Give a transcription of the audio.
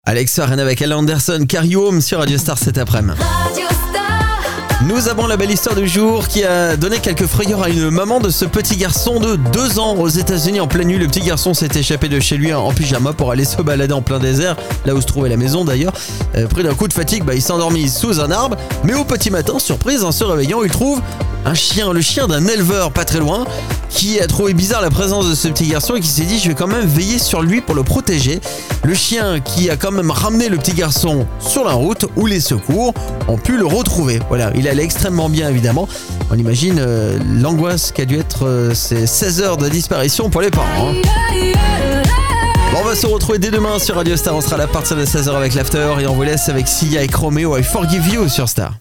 Alex Warren avec Alan Anderson, Carry Home sur Radio Star cet après-midi. Nous avons la belle histoire du jour qui a donné quelques frayeurs à une maman de ce petit garçon de 2 ans aux États-Unis. En pleine nuit, le petit garçon s'est échappé de chez lui en pyjama pour aller se balader en plein désert, là où se trouvait la maison d'ailleurs. Pris d'un coup de fatigue, il s'est endormi sous un arbre. Mais au petit matin, surprise, en se réveillant, il trouve un chien, le chien d'un éleveur pas très loin, qui a trouvé bizarre la présence de ce petit garçon et qui s'est dit je vais quand même veiller sur lui pour le protéger. Le chien qui a quand même ramené le petit garçon sur la route où les secours ont pu le retrouver. Voilà, il allait extrêmement bien évidemment. On imagine l'angoisse qu'a dû être ces 16 heures de disparition pour les parents. On va se retrouver dès demain sur Radio Star, on sera là à partir de 16h avec l'After et on vous laisse avec Sia et Chromeo I Forgive You sur Star.